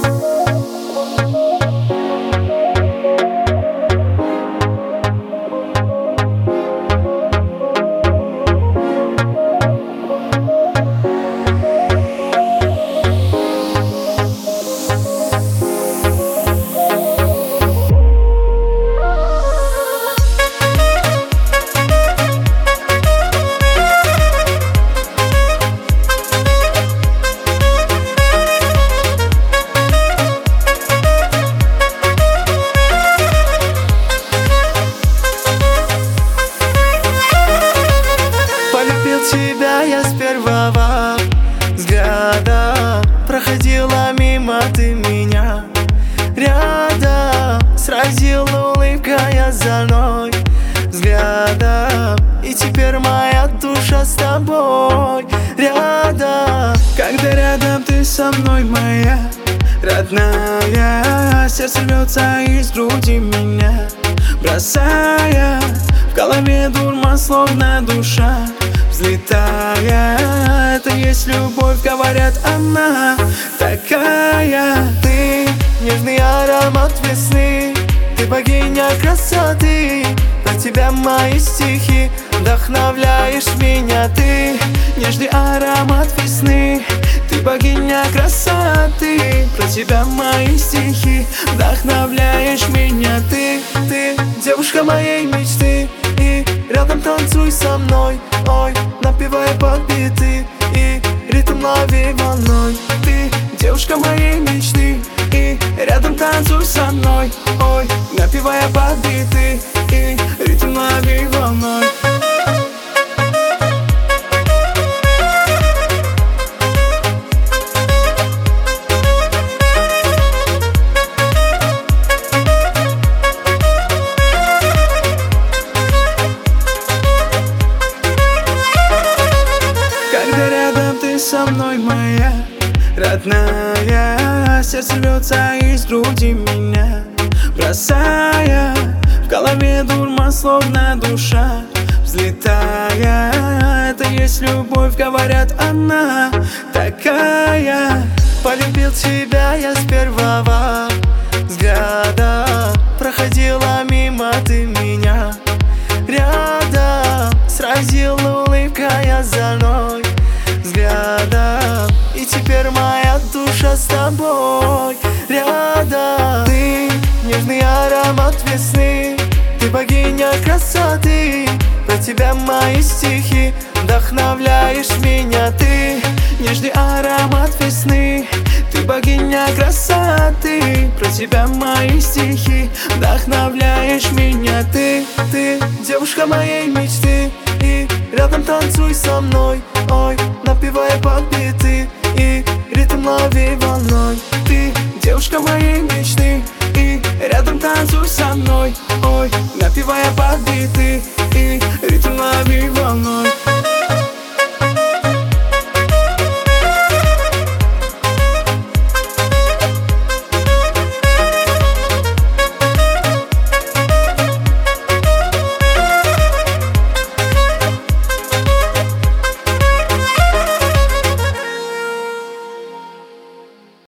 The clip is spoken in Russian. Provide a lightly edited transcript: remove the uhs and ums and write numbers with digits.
Тебя я с первого взгляда, проходила мимо ты меня рядом, сразила улыбкой озорной взглядом. И теперь моя душа с тобой рядом. Когда рядом ты со мной, моя родная, сердце рвется из груди меня, бросая в голове дурман, словно душа взлетая. Это есть любовь, говорят, она такая. Ты нежный аромат весны, ты богиня красоты. Про тебя мои стихи, вдохновляешь меня. Ты нежный аромат весны, ты богиня красоты. Про тебя мои стихи, вдохновляешь меня. Ты девушка моей мечты, и рядом танцуй со мной. Ой, напевая под биты, и ритм лови волной. Ты девушка моей мечты, и рядом танцуй со мной. Ой, напевая под биты, и ритм лови волной. Со мной, моя родная, сердце рвется из груди меня, бросая в голове дурман, словно душа взлетая. Это есть любовь, говорят, она такая. Полюбил тебя я с первого взгляда, проходила мимо ты меня рядом, сразила улыбкой озорной взглядом. И теперь моя душа с тобой рядом. Ты нежный аромат весны, ты богиня красоты. Про тебя мои стихи, вдохновляешь меня. Ты нежный аромат весны, ты богиня красоты. Про тебя мои стихи, вдохновляешь меня. Ты девушка моей мечты, и рядом танцуй со мной. Ой, напевая под биты, и ритм лови волной. Ты девушка моей мечты, и рядом танцуй со мной. Ой, напевая под биты.